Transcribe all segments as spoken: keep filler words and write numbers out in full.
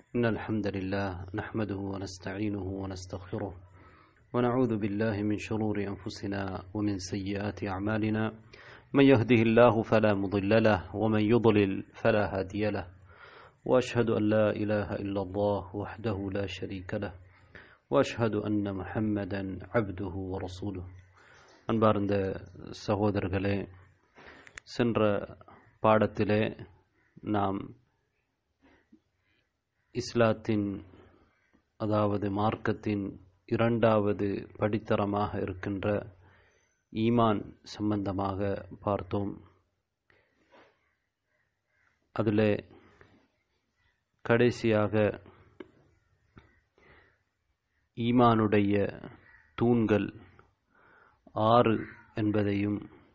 إن الحمد لله نحمده ونستعينه ونستغفره ونعوذ بالله من شرور أنفسنا ومن سيئات أعمالنا من يهده الله فلا مضل له ومن يضلل فلا هادي له وأشهد أن لا إله إلا الله وحده لا شريك له وأشهد أن محمدا عبده ورسوله. அன்பார்ந்த சகோதரர்களே, சென்ற பாடத்திலே நாம் இஸ்லாத்தின் அதாவது மார்க்கத்தின் இரண்டாவது படித்தரமாக இருக்கின்ற ஈமான் சம்பந்தமாக பார்த்தோம். அதிலே கடைசியாக ஈமானுடைய தூண்கள் ஆறு என்பதையும்,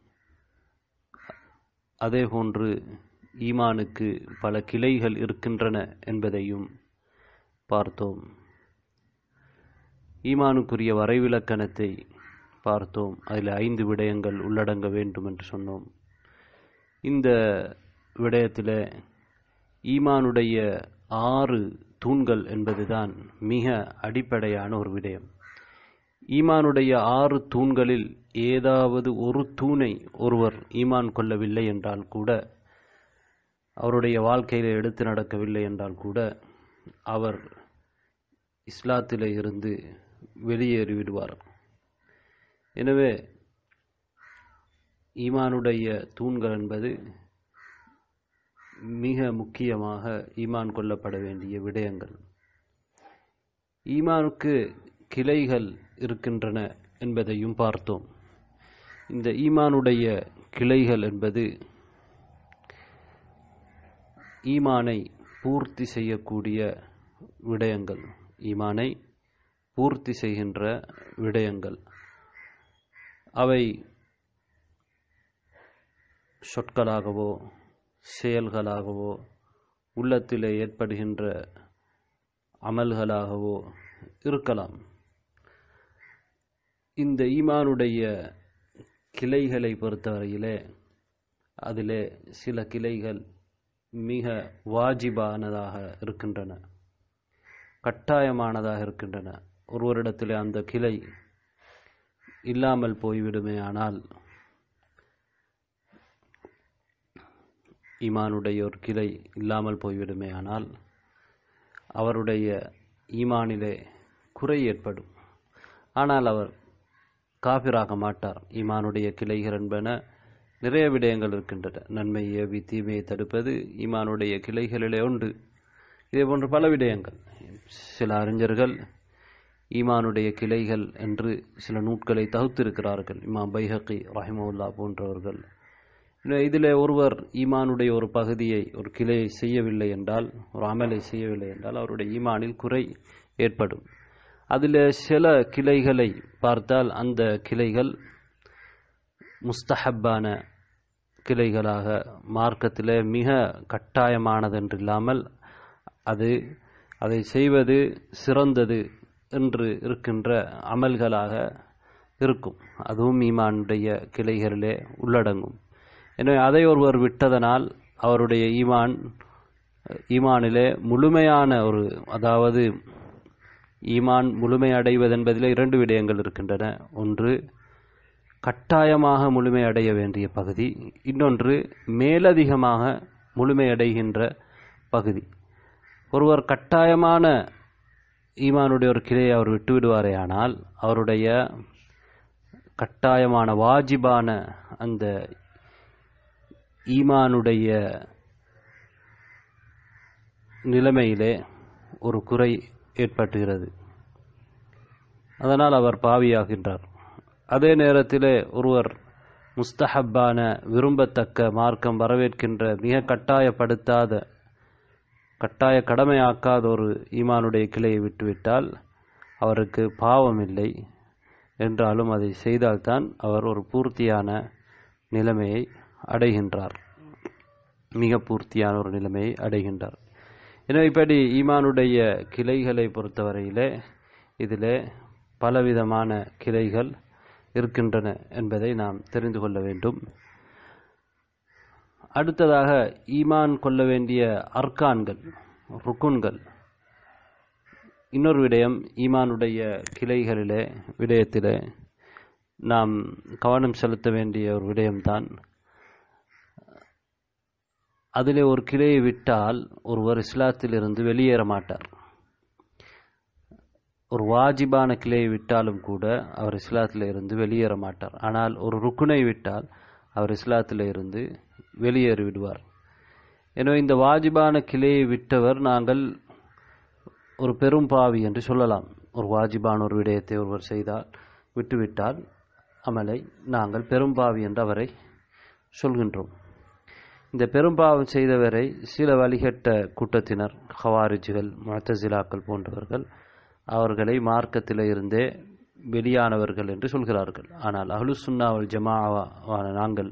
அதேபோன்று ஈமானுக்கு பல கிளைகள் இருக்கின்றன என்பதையும் பார்த்தோம். ஈமானுக்குரிய வரைவிலக்கணத்தை பார்த்தோம். அதில் ஐந்து விடயங்கள் உள்ளடங்க வேண்டும் என்று சொன்னோம். இந்த விடயத்தில் ஈமானுடைய ஆறு தூண்கள் என்பதுதான் மிக அடிப்படையான ஒரு விடயம். ஈமானுடைய ஆறு தூண்களில் ஏதாவது ஒரு தூணை ஒருவர் ஈமான் கொள்ளவில்லை என்றால் கூட, அவருடைய வாழ்க்கையில் எடுத்து நடக்கவில்லை என்றால் கூட, அவர் இஸ்லாத்திலே இருந்து வெளியேறிவிடுவார். எனவே ஈமானுடைய தூண்கள் என்பது மிக முக்கியமாக ஈமான் கொள்ளப்பட வேண்டிய விடயங்கள். ஈமானுக்கு கிளைகள் இருக்கின்றன என்பதையும் பார்த்தோம். இந்த ஈமானுடைய கிளைகள் என்பது ஈமானை பூர்த்தி செய்யக்கூடிய விடயங்கள், ஈமானை பூர்த்தி செய்கின்ற விடயங்கள். அவை சொற்களாகவோ செயல்களாகவோ உள்ளத்திலே ஏற்படுகின்ற அமல்களாகவோ இருக்கலாம். இந்த ஈமானுடைய கிளைகளை பொறுத்தவரையிலே அதிலே சில கிளைகள் மிக வாஜிபானதாக இருக்கின்றன, கட்டாயமானதாக இருக்கின்றன. ஒருவரிடத்திலே அந்த கிளை இல்லாமல் போய்விடுமே ஆனால், ஈமானுடைய ஒரு கிளை இல்லாமல் போய்விடுமே ஆனால் அவருடைய ஈமானிலே குறை ஏற்படும். ஆனால் அவர் காபிராக மாட்டார். ஈமானுடைய கிளைகள் என்பன நிறைய விடயங்கள் இருக்கின்றன. நன்மை ஏவி தீமையை தடுப்பது ஈமானுடைய கிளைகளிலே உண்டு. இதே போன்று பல விடயங்கள். சில அறிஞர்கள் ஈமானுடைய கிளைகள் என்று சில நூட்களை தகுத்திருக்கிறார்கள். இமாம் பைஹக்கி ரஹிமஹுல்லா போன்றவர்கள். இதில் ஒருவர் ஈமானுடைய ஒரு பகுதியை, ஒரு கிளையை செய்யவில்லை என்றால், ஒரு அமலை செய்யவில்லை என்றால் அவருடைய ஈமானில் குறை ஏற்படும். அதில் சில கிளைகளை பார்த்தால் அந்த கிளைகள் முஸ்தஹப்பான கிளைகளாக, மார்க்கத்தில் மிக கட்டாயமானதென்றில்லாமல் அது அதை செய்வது சிறந்தது என்று இருக்கின்ற அமல்களாக இருக்கும். அதுவும் ஈமானுடைய கிளைகளிலே உள்ளடங்கும். எனவே அதை ஒருவர் விட்டதனால் அவருடைய ஈமான் ஈமானிலே முழுமையான ஒரு, அதாவது ஈமான் முழுமை அடைவதென்பதிலே இரண்டு விடயங்கள் இருக்கின்றன. ஒன்று கட்டாயமாக முழுமை அடைய வேண்டிய பகுதி, இன்னொன்று மேலதிகமாக முழுமையடைகின்ற பகுதி. ஒருவர் கட்டாயமான ஈமானுடைய ஒரு கிளையை அவர் விட்டுவிடுவாரே ஆனால் அவருடைய கட்டாயமான வாஜிபான அந்த ஈமானுடைய நிலைமையிலே ஒரு குறை ஏற்பட்டுகிறது. அதனால் அவர் பாவியாகின்றார். அதே நேரத்தில் ஒருவர் முஸ்தஹப்பான, விரும்பத்தக்க, மார்க்கம் வரவேற்கின்ற, மிக கட்டாயப்படுத்தாத, கட்டாய கடமையாக்காத ஒரு ஈமானுடைய கிளையை விட்டுவிட்டால் அவருக்கு பாவம் இல்லை. என்றாலும் அதை செய்தால்தான் அவர் ஒரு பூர்த்தியான நிலைமையை அடைகின்றார், மிக பூர்த்தியான ஒரு நிலைமையை அடைகின்றார். எனவே இப்படி ஈமானுடைய கிளைகளை பொறுத்தவரையிலே இதிலே பலவிதமான கிளைகள் இருக்கின்றன என்பதை நாம் தெரிந்து கொள்ள வேண்டும். அடுத்ததாக ஈமான் கொள்ள வேண்டிய அர்கான்கள், ருக்குன்கள், இன்னொரு விடயம், ஈமானுடைய கிளைகளிலே விடயத்திலே நாம் கவனம் செலுத்த வேண்டிய ஒரு விடயம்தான், அதிலே ஒரு கிளையை விட்டால் ஒருவர் இஸ்லாத்திலிருந்து வெளியேற மாட்டார். ஒரு வாஜிபான கிளையை விட்டாலும் கூட அவர் இஸ்லாத்தில் இருந்து வெளியேற மாட்டார். ஆனால் ஒரு ருக்குனை விட்டால் அவர் இஸ்லாத்தில் இருந்து வெளியேறி விடுவார். எனவே இந்த வாஜிபான கிளையை விட்டவர் நாங்கள் ஒரு பெரும் பாவி என்று சொல்லலாம். ஒரு வாஜிபான ஒரு விடயத்தை ஒருவர் செய்தால் விட்டுவிட்டால் அமலை நாங்கள் பெரும்பாவி என்று அவரை சொல்கின்றோம். இந்த பெரும்பாவம் செய்தவரை சில வழிகட்ட கூட்டத்தினர், ஹவாரிஜிகள், முஅ்தஸிலாக்கள் போன்றவர்கள் அவர்களை மார்க்கத்தில் இருந்தே வெளியானவர்கள் என்று சொல்கிறார்கள். ஆனால் அஹ்லுஸ் சுன்னா வல் ஜமாஅவான நாங்கள்,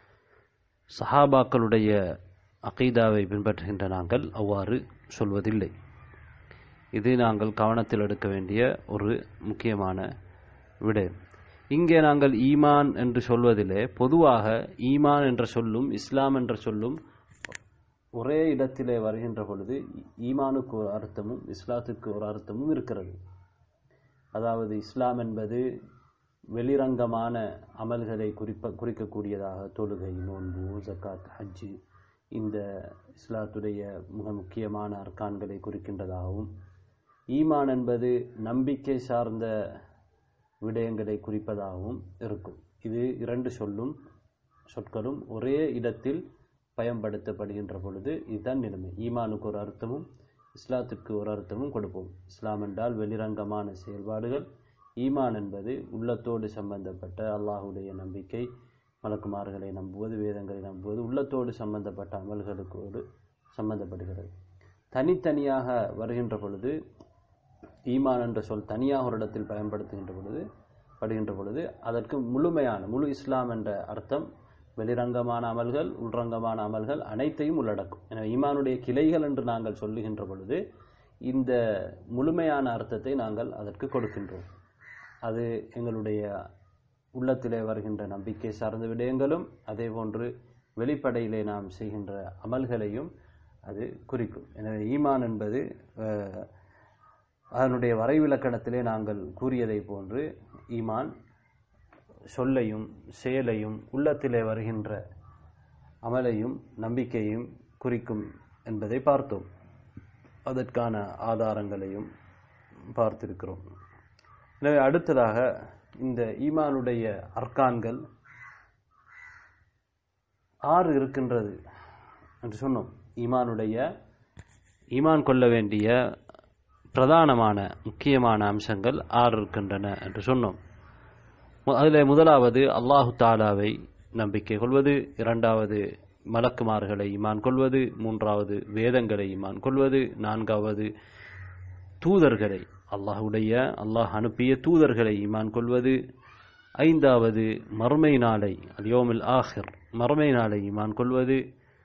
சஹாபாக்களுடைய அகீதாவை பின்பற்றுகின்ற நாங்கள் அவ்வாறு சொல்வதில்லை. இது நாங்கள் கவனத்தில் எடுக்க வேண்டிய ஒரு முக்கியமான விடயம். இங்கே நாங்கள் ஈமான் என்று சொல்வதிலே பொதுவாக ஈமான் என்ற சொல்லும் இஸ்லாம் என்ற சொல்லும் ஒரே இடத்திலே வருகின்ற பொழுது ஈமானுக்கு ஒரு அர்த்தமும் இஸ்லாத்துக்கு ஒரு அர்த்தமும் இருக்கிறது. அதாவது இஸ்லாம் என்பது வெளிரங்கமான அமல்களை குறிப்ப குறிக்கக்கூடியதாக, தொழுகை, நோன்பு, ஜக்காத், ஹஜ்ஜு இந்த இஸ்லாத்துடைய மிக முக்கியமான அர்கான்களை குறிக்கின்றதாகவும், ஈமான் என்பது நம்பிக்கை சார்ந்த விடயங்களை குறிப்பதாகவும் இருக்கும். இது இரண்டு சொல்லும் சொற்களும் ஒரே இடத்தில் பயன்படுத்தப்படுகின்ற பொழுது இதுதான் நிலைமை. ஈமானுக்கு ஒரு அர்த்தமும் இஸ்லாத்திற்கு ஒரு அர்த்தமும் கொடுப்போம். இஸ்லாம் என்றால் வெளிரங்கமான செயல்பாடுகள், ஈமான் என்பது உள்ளத்தோடு சம்பந்தப்பட்ட அல்லாஹுடைய நம்பிக்கை, மலக்குமார்களை நம்புவது, வேதங்களை நம்புவது, உள்ளத்தோடு சம்பந்தப்பட்ட அமல்களுக்கோடு சம்பந்தப்படுகிறது. தனித்தனியாக வருகின்ற பொழுது ஈமான் என்ற சொல் தனியாக ஒரு இடத்தில் பயன்படுத்துகின்ற பொழுது படுகின்ற பொழுது அதற்கு முழுமையான முழு இஸ்லாம் என்ற அர்த்தம் வெளிரங்கமான அமல்கள், உள்ரங்கமான அமல்கள் அனைத்தையும் உள்ளடக்கும். எனவே ஈமானுடைய கிளைகள் என்று நாங்கள் சொல்லுகின்ற பொழுது இந்த முழுமையான அர்த்தத்தை நாங்கள் அதற்கு கொடுக்கின்றோம். அது எங்களுடைய உள்ளத்திலே வருகின்ற நம்பிக்கை சார்ந்த விடயங்களும் அதே போன்று வெளிப்படையிலே நாம் செய்கின்ற அமல்களையும் அது குறிக்கும். எனவே ஈமான் என்பது அதனுடைய வரைவிலக்கணத்திலே நாங்கள் கூறியதை போன்று ஈமான் சொல்லையும் செயலையும் உள்ளத்திலே வருகின்ற அமலையும் நம்பிக்கையும் குறிக்கும் என்பதை பார்த்தோம். அதற்கான ஆதாரங்களையும் பார்த்திருக்கிறோம். எனவே அடுத்ததாக இந்த ஈமானுடைய அர்கான்கள் ஆறு இருக்கின்றது என்று சொன்னோம். ஈமானுடைய ஈமான் கொள்ள வேண்டிய பிரதானமான முக்கியமான அம்சங்கள் ஆறு இருக்கின்றன என்று சொன்னோம். அதில் முதலாவது அல்லாஹு தாலாவை நம்பிக்கை கொள்வது, இரண்டாவது மலக்குமார்களை ஈமான் கொள்வது, மூன்றாவது வேதங்களை ஈமான் கொள்வது, நான்காவது தூதர்களை, அல்லாஹுடைய அல்லாஹ் அனுப்பிய தூதர்களை ஈமான் கொள்வது, ஐந்தாவது மறுமை நாளை, அல் யௌமுல் ஆஹிர் மறுமை நாளை ஈமான் கொள்வது,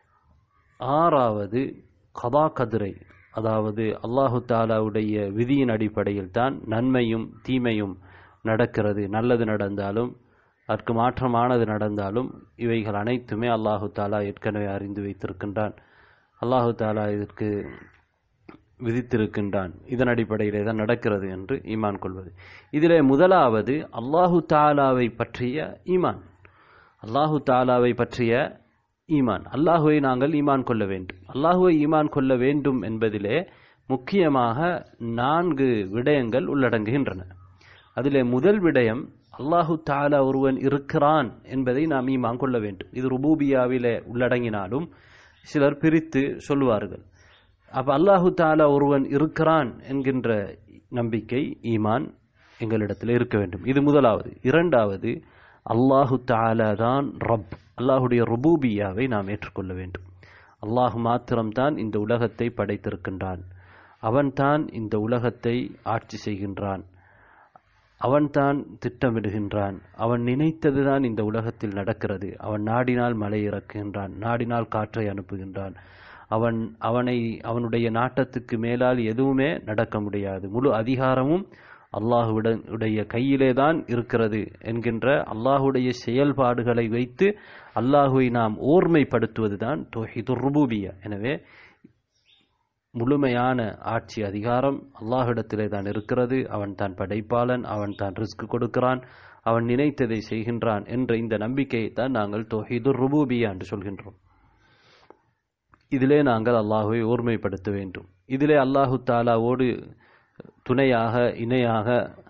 ஆறாவது கதா கதிரை, அதாவது அல்லாஹு தாலாவுடைய விதியின் அடிப்படையில் தான் நன்மையும் தீமையும் நடக்கிறது. நல்லது நடந்தாலும் அதற்கு மாற்றமானது நடந்தாலும் இவைகள் அனைத்துமே அல்லாஹு தாலா ஏற்கனவே அறிந்து வைத்திருக்கின்றான். அல்லாஹு தாலா இதற்கு விதித்திருக்கின்றான். இதன் அடிப்படையிலே தான் நடக்கிறது என்று ஈமான் கொள்வது. இதிலே முதலாவது அல்லாஹு தாலாவை பற்றிய ஈமான். அல்லாஹு தாலாவை பற்றிய ஈமான், அல்லாஹுவை நாங்கள் ஈமான் கொள்ள வேண்டும். அல்லாஹுவை ஈமான் கொள்ள வேண்டும் என்பதிலே முக்கியமாக நான்கு விடயங்கள் உள்ளடங்குகின்றன. அதிலே முதல் விடயம் அல்லாஹு தாலா ஒருவன் இருக்கிறான் என்பதை நாம் ஈமான் கொள்ள வேண்டும். இது ருபூபியாவிலே உள்ளடங்கினாலும் சிலர் பிரித்து சொல்லுவார்கள். அப்ப அல்லாஹு தாலா ஒருவன் இருக்கிறான் என்கின்ற நம்பிக்கை ஈமான் எங்களிடத்தில் இருக்க வேண்டும். இது முதலாவது. இரண்டாவது அல்லாஹு தாலா தான் ரப், அல்லாஹுடைய ருபூபியாவை நாம் ஏற்றுக்கொள்ள வேண்டும். அல்லாஹ் மாத்திரம்தான் இந்த உலகத்தை படைத்திருக்கின்றான். அவன்தான் இந்த உலகத்தை ஆட்சி செய்கின்றான். அவன்தான் திட்டமிடுகின்றான். அவன் நினைத்ததுதான் இந்த உலகத்தில் நடக்கிறது. அவன் நாடினால் மழை இறக்குகின்றான், நாடினால் காற்றை அனுப்புகின்றான். அவன் அவனை அவனுடைய நாட்டத்துக்கு மேலால் எதுவுமே நடக்க முடியாது. முழு அதிகாரமும் அல்லாஹுடைய கையிலே தான் இருக்கிறது என்கின்ற அல்லாஹுடைய செயல்பாடுகளை வைத்து அல்லாஹுவை நாம் ஓர்மைப்படுத்துவதுதான் தௌஹீதுர் ருபூபிய்யா. எனவே முழுமையான ஆட்சி அதிகாரம் அல்லாஹ்விடத்திலே தான் இருக்கிறது. அவன் தான் படைப்பாளன், அவன் தான் ரிஸ்க் கொடுக்கிறான், அவன் நினைத்ததை செய்கின்றான் என்ற இந்த நம்பிக்கையை தான் நாங்கள் தௌஹீதுர் ருபூபிய்யா என்று சொல்கின்றோம். இதிலே நாங்கள் அல்லாஹுவை ஓர்மைப்படுத்த வேண்டும். இதிலே அல்லாஹு தாலாவோடு துணையாக இணையாக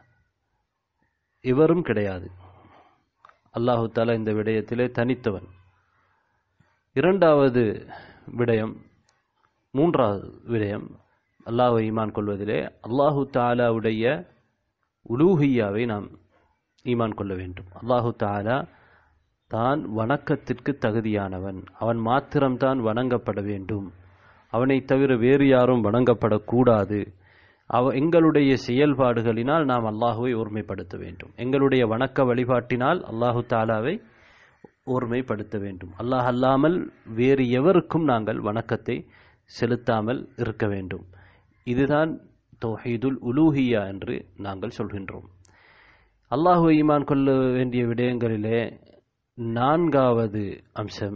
எவரும் கிடையாது. அல்லாஹு தாலா இந்த விடயத்திலே தனித்தவன். இரண்டாவது விடயம், மூன்றாவது விடயம், அல்லாஹ்வை ஈமான் கொள்வதிலே அல்லாஹு தாலாவுடைய உலூஹியாவை நாம் ஈமான் கொள்ள வேண்டும். அல்லாஹு தாலா தான் வணக்கத்திற்கு தகுதியானவன், அவன் மாத்திரம்தான் வணங்கப்பட வேண்டும், அவனை தவிர வேறு யாரும் வணங்கப்படக்கூடாது. அவ எங்களுடைய செயல்பாடுகளினால் நாம் அல்லாஹுவை ஓர்மைப்படுத்த வேண்டும். எங்களுடைய வணக்க வழிபாட்டினால் அல்லாஹு தாலாவை ஓர்மைப்படுத்த வேண்டும். அல்லாஹ் அல்லாமல் வேறு எவருக்கும் நாங்கள் வணக்கத்தை செலுத்தாமல் இருக்க வேண்டும். இதுதான் தௌஹீதுல் உலூஹியா என்று நாங்கள் சொல்கின்றோம். அல்லாஹுவை ஈமான் கொள்ள வேண்டிய விடயங்களிலே நான்காவது அம்சம்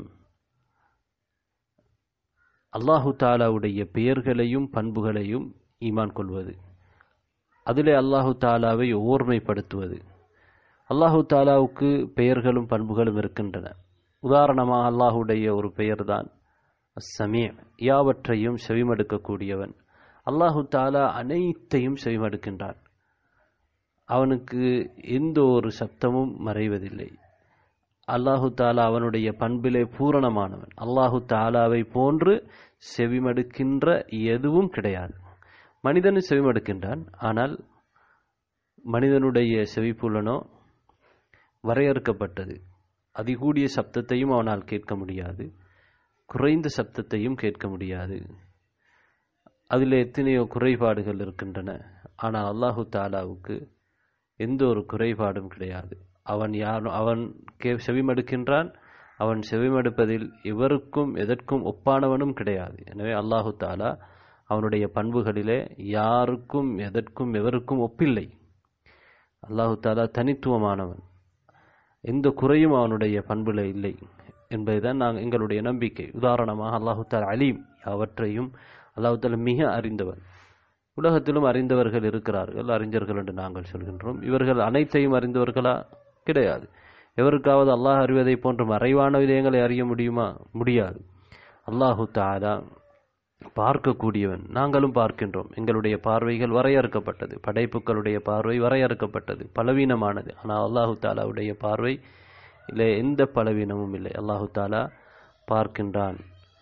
அல்லாஹு தாலாவுடைய பெயர்களையும் பண்புகளையும் ஈமான் கொள்வது. அதிலே அல்லாஹு தாலாவை ஓர்மைப்படுத்துவது. அல்லாஹு தாலாவுக்கு பெயர்களும் பண்புகளும் இருக்கின்றன. உதாரணமாக அல்லாஹுடைய ஒரு பெயர்தான் அஸ்ஸமீ, யாவற்றையும் செவிமடுக்கக்கூடியவன். அல்லாஹு தாலா அனைத்தையும் செவிமடுக்கின்றான். அவனுக்கு எந்த ஒரு சப்தமும் மறைவதில்லை. அல்லாஹு தாலா அவனுடைய பண்பிலே பூரணமானவன். அல்லாஹு தாலாவை போன்று செவிமடுக்கின்ற எதுவும் கிடையாது. மனிதன் செவிமடுக்கின்றான், ஆனால் மனிதனுடைய செவிப்புலனோ வரையறுக்கப்பட்டது. அதிகூடிய சப்தத்தையும் அவனால் கேட்க முடியாது, குறைந்த சப்தத்தையும் கேட்க முடியாது. அதில் எத்தனையோ குறைபாடுகள் இருக்கின்றன. ஆனால் அல்லாஹு தாலாவுக்கு எந்த ஒரு குறைபாடும் கிடையாது. அவன் யார் அவன் கே செவிமடுக்கின்றான். அவன் செவிமடுப்பதில் எவருக்கும் எதற்கும் ஒப்பானவனும் கிடையாது. எனவே அல்லாஹு தாலா அவனுடைய பண்புகளிலே யாருக்கும் எதற்கும் எவருக்கும் ஒப்பில்லை. அல்லாஹு தாலா தனித்துவமானவன், எந்த குறையும் அவனுடைய பண்புல இல்லை என்பதுதான் நாங்கள் எங்களுடைய நம்பிக்கை. உதாரணமாக அல்லாஹு தாலா அலீம், அவற்றையும் அல்லாஹு தாலா மிக அறிந்தவன். உலகத்திலும் அறிந்தவர்கள் இருக்கிறார்கள், அறிஞர்கள் என்று நாங்கள் சொல்கின்றோம். இவர்கள் அனைத்தையும் அறிந்தவர்களா? கிடையாது. எவருக்காவது அல்லாஹ் அறிவதை போன்ற மறைவான விடயங்களை அறிய முடியுமா? முடியாது. அல்லாஹு தஆலா பார்க்கக்கூடியவன், நாங்களும் பார்க்கின்றோம். எங்களுடைய பார்வைகள் வரையறுக்கப்பட்டது, படைப்புகளுடைய பார்வை வரையறுக்கப்பட்டது, பலவீனமானது. ஆனால் அல்லாஹு தஆலாவுடைய பார்வை இல்லை, எந்த பலவீனமும் இல்லை. அல்லாஹு தஆலா பார்க்கின்றான்.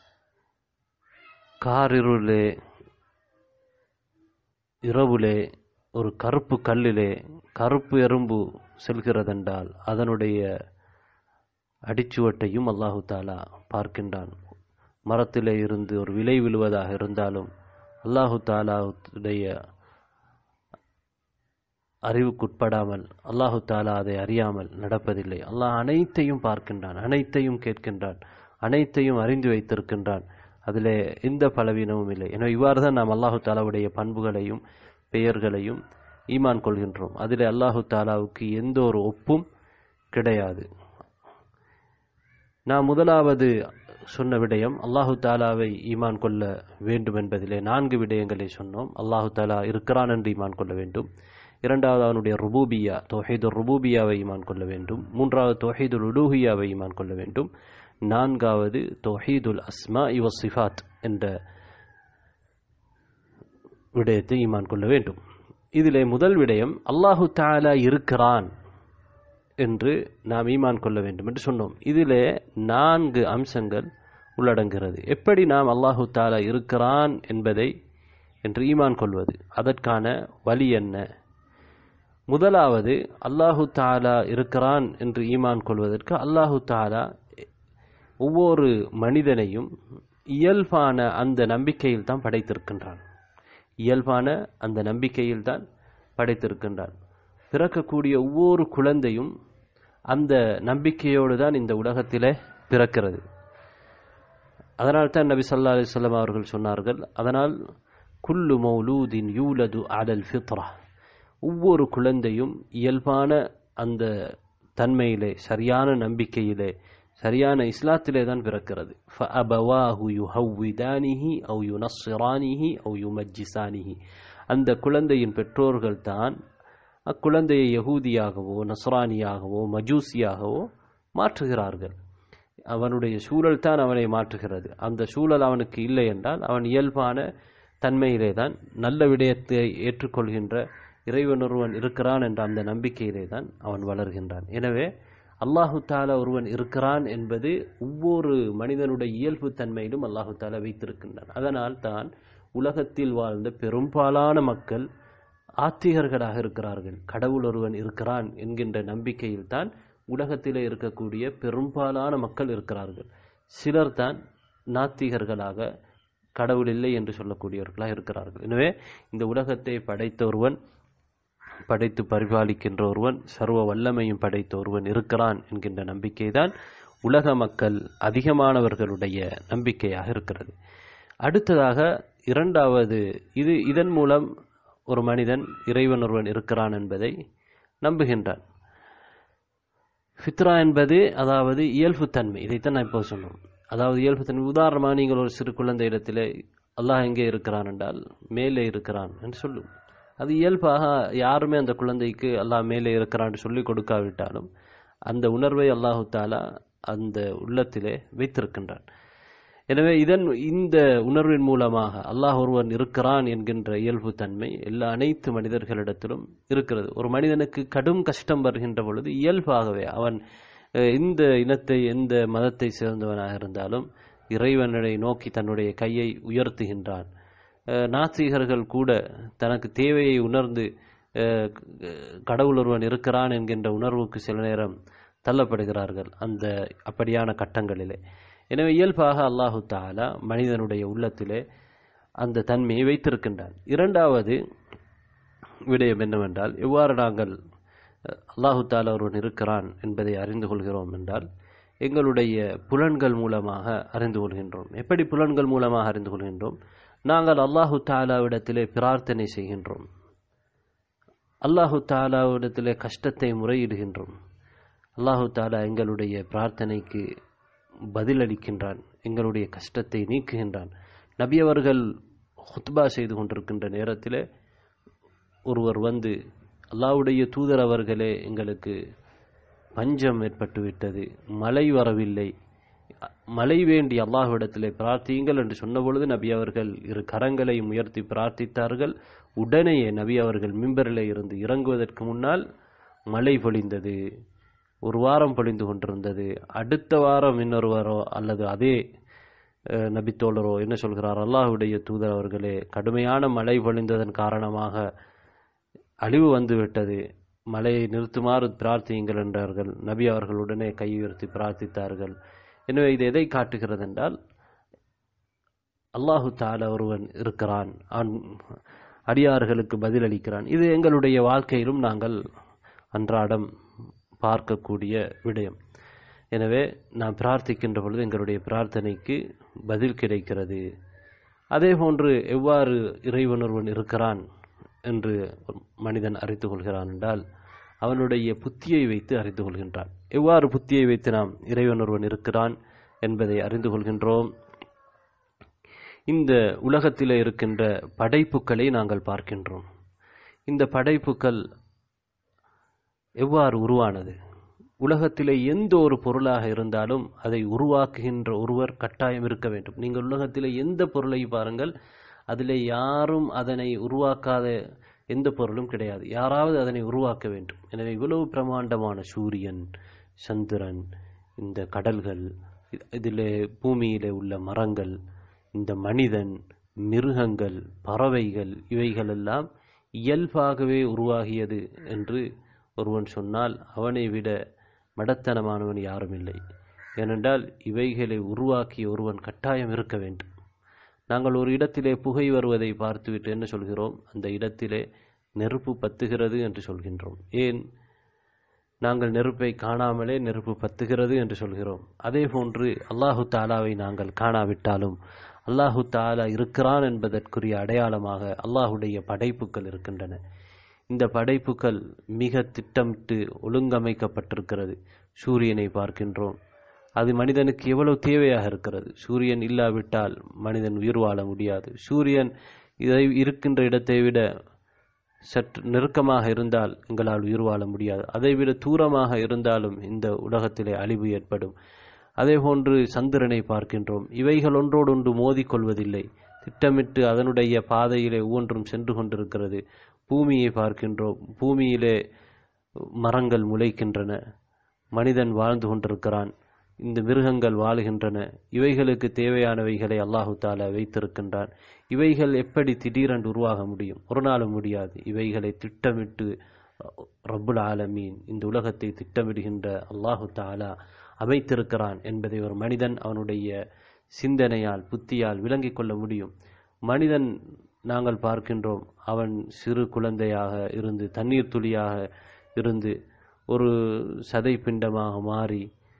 காரிருளே இரவுலே ஒரு கருப்பு கல்லிலே கருப்பு எறும்பு செல்கிறதென்றால் அதனுடைய அடிச்சுவட்டையும் அல்லாஹு தஆலா பார்க்கின்றான். மரத்திலே இருந்து ஒரு விலை விழுவதாக இருந்தாலும் அல்லாஹு தஆலாவுடைய அறிவுக்குட்படாமல், அல்லாஹு தஆலா அதை அறியாமல் நடப்பதில்லை. அல்லாஹ் அனைத்தையும் பார்க்கின்றான், அனைத்தையும் கேட்கின்றான், அனைத்தையும் அறிந்து வைத்திருக்கின்றான். அதிலே எந்த பலவீனமும் இல்லை. எனவே இவ்வாறு தான் நாம் அல்லாஹு தஆலாவுடைய பண்புகளையும் பெயர்களையும் ஈமான் கொள்கின்றோம். அதிலே அல்லாஹு தஆலாவுக்கு எந்த ஒரு ஒப்பும் கிடையாது. நாம் முதலாவது சொன்ன விடயம் அல்லாஹு தஆலாவை ஈமான் கொள்ள வேண்டும் என்பதிலே நான்கு விடயங்களை சொன்னோம். அல்லாஹு தஆலா இருக்கிறான் என்று ஈமான் கொள்ள வேண்டும். இரண்டாவது அவனுடைய ருபூபியா, தௌஹீதுர் ருபூபியாவை ஈமான் கொள்ள வேண்டும். மூன்றாவது தௌஹீதுல் உலூஹியாவை ஈமான் கொள்ள வேண்டும். நான்காவது தௌஹீதுல் அஸ்மாஇ வஸ்ஸிஃபாத் என்ற விடயத்தை ஈமான் கொள்ள வேண்டும். இதிலே முதல் விடயம் அல்லாஹு தஆலா இருக்கிறான் என்று நாம் ஈமான் கொள்ள வேண்டும் என்று சொன்னோம். இதிலே நான்கு அம்சங்கள் உள்ளடங்குகிறது. எப்படி நாம் அல்லாஹு தஆலா இருக்கிறான் என்பதை என்று ஈமான் கொள்வது, அதற்கான வழி என்ன? முதலாவது, அல்லாஹு தஆலா இருக்கிறான் என்று ஈமான் கொள்வதற்கு அல்லாஹு தஆலா ஒவ்வொரு மனிதனையும் இயல்பான அந்த நம்பிக்கையில் தான் படைத்திருக்கின்றான். இயல்பான அந்த நம்பிக்கையில் தான் படைத்திருக்கின்றான். பிறக்கக்கூடிய ஒவ்வொரு குழந்தையும் அந்த நம்பிக்கையோடு தான் இந்த உலகத்திலே பிறக்கிறது. அதனால் தான் நபி ஸல்லல்லாஹு அலைஹி வஸல்லம் அவர்கள் சொன்னார்கள், அதனால் குல்லு மௌலூதின் யூலது அலல் ஃபித்ரா, ஒவ்வொரு குழந்தையும் இயல்பான அந்த தன்மையிலே, சரியான நம்பிக்கையிலே சரியான இஸ்லாத்திலே தான் பிறக்கிறது. ஃபஅபவாஹு யுஹவ்விதானிஹி அவ் யுனஸ்ஸிரானிஹி அவ் யுமஜ்ஜிசானிஹி. அந்த குழந்தையின் பெற்றோர்கள் தான் அக்குழந்தையை யகூதியாகவோ நஸ்ரானியாகவோ மஜூசியாகவோ மாற்றுகிறார்கள். அவனுடைய சூழல் தான் அவனை மாற்றுகிறது. அந்த சூழல் அவனுக்கு இல்லை என்றால் அவன் இயல்பான தன்மையிலே தான் நல்ல விடயத்தை ஏற்றுக்கொள்கின்ற இறைவன் ஒருவன் இருக்கிறான் என்ற அந்த நம்பிக்கையிலே தான் அவன் வளர்கின்றான். எனவே அல்லாஹு தாலா ஒருவன் இருக்கிறான் என்பது ஒவ்வொரு மனிதனுடைய இயல்பு தன்மையிலும் அல்லாஹு தாலா வைத்திருக்கின்றான். அதனால் தான் உலகத்தில் வாழ்ந்த பெரும்பாலான மக்கள் ஆத்திகர்களாக இருக்கிறார்கள். கடவுள் ஒருவன் இருக்கிறான் என்கின்ற நம்பிக்கையில் தான் உலகத்திலே இருக்கக்கூடிய பெரும்பாலான மக்கள் இருக்கிறார்கள். சிலர் தான் நாத்திகர்களாக கடவுள் இல்லை என்று சொல்லக்கூடியவர்களாக இருக்கிறார்கள். எனவே இந்த உலகத்தை படைத்த ஒருவன், படைத்து பரிபாலிக்கின்ற ஒருவன், சர்வ வல்லமையும் படைத்த ஒருவன் இருக்கிறான் என்கின்ற நம்பிக்கை தான் உலக மக்கள் அதிகமானவர்களுடைய நம்பிக்கையாக இருக்கிறது. அடுத்ததாக இரண்டாவது, இது இதன் மூலம் ஒரு மனிதன் இறைவன் ஒருவன் இருக்கிறான் என்பதை நம்புகின்றான். ஃபித்ரா என்பது அதாவது இயல்புத்தன்மை. இதைத்தான் நான் இப்போ சொன்னோம். அதாவது இயல்புத்தன்மை. உதாரணமாக நீங்கள் ஒரு சிறு குழந்தை இடத்திலே அல்லாஹ் எங்கே இருக்கிறான் என்றால் மேலே இருக்கிறான் என்று சொல்லும். அது இயல்பாக யாருமே அந்த குழந்தைக்கு அல்லாஹ் மேலே இருக்கிறான் சொல்லிக் கொடுக்காவிட்டாலும் அந்த உணர்வை அல்லாஹு தாலா அந்த உள்ளத்திலே வைத்திருக்கின்றான். எனவே இதன் இந்த உணர்வின் மூலமாக அல்லாஹ் ஒருவன் இருக்கிறான் என்கின்ற இயல்பு தன்மை எல்லா அனைத்து மனிதர்களிடத்திலும் இருக்கிறது. ஒரு மனிதனுக்கு கடும் கஷ்டம் வருகின்ற பொழுது இயல்பாகவே அவன் இந்த இனத்தை எந்த மதத்தை சேர்ந்தவனாக இருந்தாலும் இறைவனை நோக்கி தன்னுடைய கையை உயர்த்துகின்றான். நாத்திகர்கள் கூட தனக்கு தேவையை உணர்ந்து கடவுள் ஒருவன் இருக்கிறான் என்கின்ற உணர்வுக்கு சில நேரம் தள்ளப்படுகிறார்கள் அந்த அப்படியான கட்டங்களிலே. எனவே இயல்பாக அல்லாஹு தாலா மனிதனுடைய உள்ளத்திலே அந்த தன்மையை வைத்திருக்கின்றான். இரண்டாவது விடயம் என்னவென்றால், எவ்வாறு நாங்கள் அல்லாஹு தாலா ஒருவன் இருக்கிறான் என்பதை அறிந்து கொள்கிறோம் என்றால் எங்களுடைய புலன்கள் மூலமாக அறிந்து கொள்கின்றோம். எப்படி புலன்கள் மூலமாக அறிந்து கொள்கின்றோம்? நாங்கள் அல்லாஹு தாலாவிடத்திலே பிரார்த்தனை செய்கின்றோம். அல்லாஹு தாலாவிடத்திலே கஷ்டத்தை முறையிடுகின்றோம். அல்லாஹு தாலா எங்களுடைய பிரார்த்தனைக்கு பதிலளிக்கின்றான், எங்களுடைய கஷ்டத்தை நீக்குகின்றான். நபி அவர்கள் ஹுத்பா செய்து கொண்டிருக்கின்ற நேரத்தில் ஒருவர் வந்து, அல்லாஹ்வுடைய தூதர் அவர்களே, எங்களுக்கு பஞ்சம் ஏற்பட்டுவிட்டது, மழை வரவில்லை, மழை வேண்டி அல்லாஹ்விடத்திலே பிரார்த்தியுங்கள் என்று சொன்ன பொழுது நபி அவர்கள் இரு கரங்களை உயர்த்தி பிரார்த்தித்தார்கள். உடனேயே நபி அவர்கள் மிம்பரிலே இருந்து இறங்குவதற்கு முன்னால் மழை பொழிந்தது. ஒரு வாரம் பொழிந்து கொண்டிருந்தது. அடுத்த வாரம் இன்னொருவரோ அல்லது அதே நபித்தோழரோ என்ன சொல்கிறார், அல்லாஹ்வுடைய தூதர் அவர்களே, கடுமையான மழை பொழிந்ததன் காரணமாக அழிவு வந்துவிட்டது, மழையை நிறுத்துமாறு பிரார்த்தியுங்கள் என்றார்கள். நபி அவர்கள் உடனே கை உயர்த்தி பிரார்த்தித்தார்கள். எனவே இது எதை காட்டுகிறது என்றால், அல்லாஹு தஆலா ஒருவன் இருக்கிறான், அடியார்களுக்கு பதிலளிக்கிறான். இது எங்களுடைய வாழ்க்கையிலும் நாங்கள் அன்றாடம் பார்க்கக்கூடிய விடயம். எனவே நாம் பிரார்த்திக்கின்ற பொழுது எங்களுடைய பிரார்த்தனைக்கு பதில் கிடைக்கிறது. அதே போன்று எவ்வாறு இறைவன் ஒருவன் இருக்கிறான் என்று மனிதன் அறிந்து கொள்கிறான் என்றால், அவனுடைய புத்தியை வைத்து அறிந்து கொள்கின்றான். எவ்வாறு புத்தியை வைத்து நாம் இறைவன் ஒருவன் இருக்கிறான் என்பதை அறிந்து கொள்கின்றோம்? இந்த உலகத்தில் இருக்கின்ற படைப்புகளை நாங்கள் பார்க்கின்றோம். இந்த படைப்புகள் எவ்வாறு உருவானது? உலகத்திலே எந்த ஒரு பொருளாக இருந்தாலும் அதை உருவாக்குகின்ற ஒருவர் கட்டாயம் இருக்க வேண்டும். நீங்கள் உலகத்திலே எந்த பொருளை பாருங்கள், அதிலே யாரும் அதனை உருவாக்காத எந்த பொருளும் கிடையாது. யாராவது அதனை உருவாக்க வேண்டும். எனவே இவ்வளவு பிரமாண்டமான சூரியன், சந்திரன், இந்த கடல்கள், இதிலே பூமியிலே உள்ள மரங்கள், இந்த மனிதன், மிருகங்கள், பறவைகள், இவைகளெல்லாம் இயல்பாகவே உருவாகியது என்று ஒருவன் சொன்னால் அவனை விட மடத்தனமானவன் யாரும் இல்லை. ஏனென்றால் இவைகளை உருவாக்கிய ஒருவன் கட்டாயம் இருக்க வேண்டும். நாங்கள் ஒரு இடத்திலே புகை வருவதை பார்த்துவிட்டு என்ன சொல்கிறோம்? அந்த இடத்திலே நெருப்பு பத்துகிறது என்று சொல்கின்றோம். ஏன்? நாங்கள் நெருப்பை காணாமலே நெருப்பு பத்துகிறது என்று சொல்கிறோம். அதே போன்று அல்லாஹு தாலாவை நாங்கள் காணாவிட்டாலும் அல்லாஹு தாலா இருக்கிறான் என்பதற்குரிய அடையாளமாக அல்லாஹுடைய படைப்புகள் இருக்கின்றன. இந்த படைப்புகள் மிக திட்டமிட்டு ஒழுங்கமைக்கப்பட்டிருக்கிறது. சூரியனை பார்க்கின்றோம், அது மனிதனுக்கு எவ்வளவு தேவையாக இருக்கிறது. சூரியன் இல்லாவிட்டால் மனிதன் உயிர் வாழ முடியாது. சூரியன் இதை இருக்கின்ற இடத்தை விட சற்று நெருக்கமாக இருந்தால் எங்களால் உயிர் வாழ முடியாது. அதைவிட தூரமாக இருந்தாலும் இந்த உலகத்திலே அழிவு ஏற்படும். அதே போன்று சந்திரனை பார்க்கின்றோம். இவைகள் ஒன்றோடொன்று மோதிக்கொள்வதில்லை, திட்டமிட்டு அதனுடைய பாதையிலே ஒவ்வொன்றும் சென்று கொண்டிருக்கிறது. பூமியை பார்க்கின்றோம். பூமியிலே மரங்கள் முளைக்கின்றன, மனிதன் வாழ்ந்து கொண்டிருக்கிறான், இந்த மிருகங்கள் வாழுகின்றன. இவைகளுக்கு தேவையானவைகளை அல்லாஹு தாலா வைத்திருக்கின்றான். இவைகள் எப்படி திடீரென்று உருவாக முடியும்? ஒரு நாளும் முடியாது. இவைகளை திட்டமிட்டு ரப்புல் ஆலமீன், இந்த உலகத்தை திட்டமிடுகின்ற அல்லாஹு தாலா அமைத்திருக்கிறான் என்பதை ஒரு மனிதன் அவனுடைய சிந்தனையால் புத்தியால் விளங்கிக் கொள்ள முடியும். மனிதன் நாங்கள் பார்க்கின்றோம், அவன் சிறு குழந்தையாக இருந்து தண்ணீர் துளியாக இருந்து ஒரு சதை பிண்டமாக மாறி,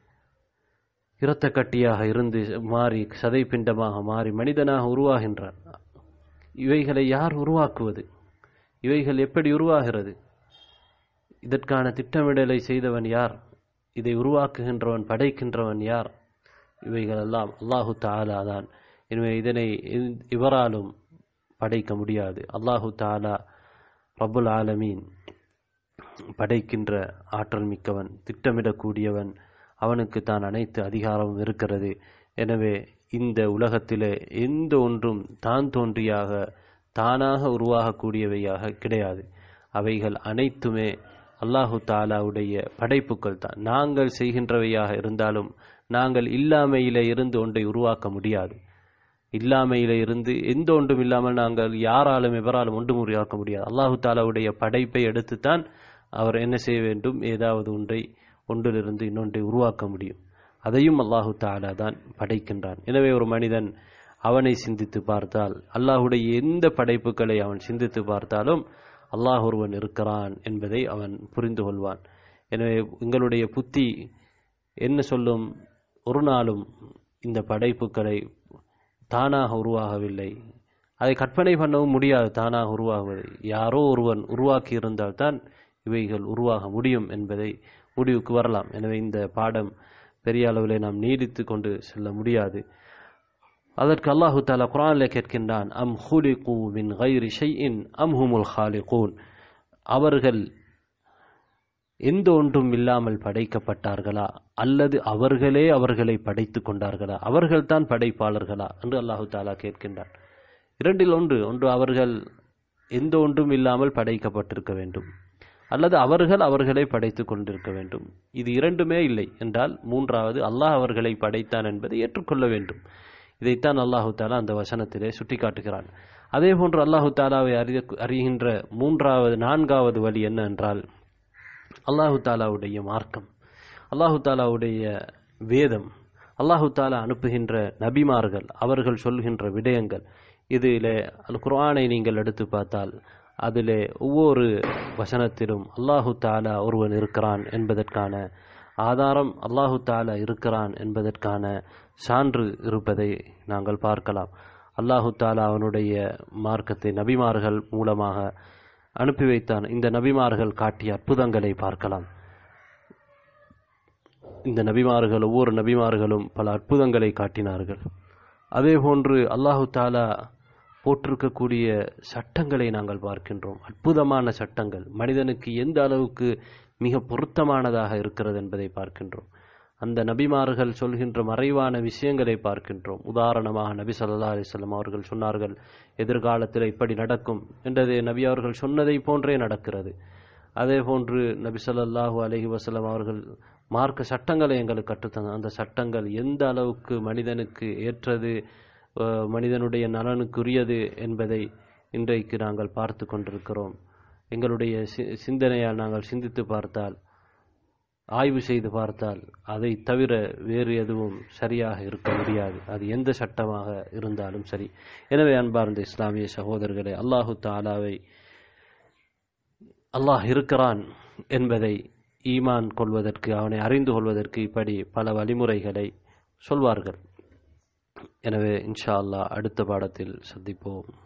இரத்த கட்டியாக இருந்து மாறி சதை பிண்டமாக மாறி மனிதனாக உருவாகின்றான். இவைகளை யார் உருவாக்குவது? இவைகள் எப்படி உருவாகிறது? இதற்கான திட்டமிடலை செய்தவன் யார்? இதை உருவாக்குகின்றவன், படைக்கின்றவன் யார்? இவைகளெல்லாம் அல்லாஹு தாலா தான். எனவே இதனை இவராலும் படைக்க முடியாது. அல்லாஹு தாலா ரப்புல் ஆலமீன் படைக்கின்ற ஆற்றல் மிக்கவன், திட்டமிடக்கூடியவன். அவனுக்கு தான் அனைத்து அதிகாரமும் இருக்கிறது. எனவே இந்த உலகத்திலே எந்த ஒன்றும் தான் தோன்றியாக தானாக உருவாகக்கூடியவையாக கிடையாது. அவைகள் அனைத்துமே அல்லாஹு தாலாவுடைய படைப்புக்கள் தான். நாங்கள் செய்கின்றவையாக இருந்தாலும் நாங்கள் இல்லாமையிலே இருந்து ஒன்றை உருவாக்க முடியாது. இல்லாமையிலே இருந்து எந்த ஒன்றும் இல்லாமல் நாங்கள் யாராலும் எவராலும் ஒன்றும் உருவாக்க முடியாது. அல்லாஹு தாலாவுடைய படைப்பை எடுத்துத்தான் அவர் என்ன செய்ய வேண்டும்? ஏதாவது ஒன்றை ஒன்றிலிருந்து இன்னொன்றை உருவாக்க முடியும். அதையும் அல்லாஹு தாலா தான் படைக்கின்றான். எனவே ஒரு மனிதன் அவனை சிந்தித்து பார்த்தால், அல்லாஹுடைய எந்த படைப்புகளை அவன் சிந்தித்து பார்த்தாலும் அல்லாஹ் ஒருவன் இருக்கிறான் என்பதை அவன் புரிந்து கொள்வான். எனவே எங்களுடைய புத்தி என்ன சொல்லும்? ஒரு நாளும் இந்த படைப்புகளை தானாக உருவாகவில்லை, அதை கற்பனை பண்ணவும் முடியாது. தானாக உருவாகுவதை யாரோ ஒருவன் உருவாக்கி இருந்தால்தான் இவைகள் உருவாக முடியும் என்பதை முடிவுக்கு வரலாம். எனவே இந்த பாடம் பெரிய அளவிலே நாம் நீடித்து கொண்டு செல்ல முடியாது. அதற்கு அல்லாஹு தஆலா குர்ஆனிலே கேட்கின்றான், அம் ஹுலிகு மின் கைரி ஷைஇன் அம் ஹுமுல் ஹாலிகூன். அவர்கள் எந்த ஒன்றும் இல்லாமல் படைக்கப்பட்டார்களா, அல்லது அவர்களே அவர்களை படைத்து கொண்டார்களா? அவர்கள் தான் படைப்பாளர்களா என்று அல்லாஹு தஆலா கேட்கின்றான். இரண்டில் ஒன்று ஒன்று அவர்கள் எந்த ஒன்றும் இல்லாமல் படைக்கப்பட்டிருக்க வேண்டும், அல்லது அவர்கள் அவர்களை படைத்து கொண்டிருக்க வேண்டும். இது இரண்டுமே இல்லை என்றால் மூன்றாவது அல்லாஹ் அவர்களை படைத்தான் என்பதை ஏற்றுக்கொள்ள வேண்டும். இதைத்தான் அல்லாஹு தாலா அந்த வசனத்திலே சுட்டி காட்டுகிறான். அதே போன்று அல்லாஹு தாலாவை அறிய அறிகின்ற மூன்றாவது நான்காவது வழி என்ன என்றால், அல்லாஹு தாலாவுடைய மார்க்கம், அல்லாஹு தாலாவுடைய வேதம், அல்லாஹு தாலா அனுப்புகின்ற நபிமார்கள், அவர்கள் சொல்கின்ற விடயங்கள். இதிலே அல் குர்ஆனை நீங்கள் எடுத்து பார்த்தால் அதிலே ஒவ்வொரு வசனத்திலும் அல்லாஹு தாலா ஒருவன் இருக்கிறான் என்பதற்கான ஆதாரம், அல்லாஹு தாலா இருக்கிறான் என்பதற்கான சான்று இருப்பதை நாங்கள் பார்க்கலாம். அல்லாஹு தாலா அவனுடைய மார்க்கத்தை நபிமார்கள் மூலமாக அனுப்பி வைத்தான். இந்த நபிமார்கள் காட்டிய அற்புதங்களை பார்க்கலாம். இந்த நபிமார்கள் ஒவ்வொரு நபிமார்களும் பல அற்புதங்களை காட்டினார்கள். அதே போன்று அல்லாஹு தாலா போட்டிருக்கக்கூடிய சட்டங்களை நாங்கள் பார்க்கின்றோம். அற்புதமான சட்டங்கள், மனிதனுக்கு எந்த அளவுக்கு மிக பொருத்தமானதாக இருக்கிறது என்பதை பார்க்கின்றோம். அந்த நபிமார்கள் சொல்கின்ற மறைவான விஷயங்களை பார்க்கின்றோம். உதாரணமாக நபி ஸல்லல்லாஹு அலைஹி வஸல்லம் அவர்கள் சொன்னார்கள், எதிர்காலத்தில் இப்படி நடக்கும் என்றது நபி அவர்கள் சொன்னதை போன்றே நடக்கிறது. அதே போன்று நபி ஸல்லல்லாஹு அலைஹி வஸல்லம் அவர்கள் மார்க்க சட்டங்களை எங்களுக்கு கற்றுத்தந்தார். அந்த சட்டங்கள் எந்த அளவுக்கு மனிதனுக்கு ஏற்றது, மனிதனுடைய நலனுக்குரியது என்பதை இன்றைக்கு நாங்கள் பார்த்து கொண்டிருக்கிறோம். எங்களுடைய சிந்தனையால் நாங்கள் சிந்தித்து பார்த்தால், ஆய்வு செய்து பார்த்தால், அதை தவிர வேறு எதுவும் சரியாக இருக்க முடியாது, அது எந்த சட்டமாக இருந்தாலும் சரி. எனவே அன்பார்ந்த இஸ்லாமிய சகோதரர்களே, அல்லாஹு தஆலாவை, அல்லாஹ் இருக்கிறான் என்பதை ஈமான் கொள்வதற்கு, அவனை அறிந்து கொள்வதற்கு இப்படி பல வழிமுறைகளை சொல்வார்கள். எனவே இன்ஷா அல்லாஹ் அடுத்த பாடத்தில் சந்திப்போம்.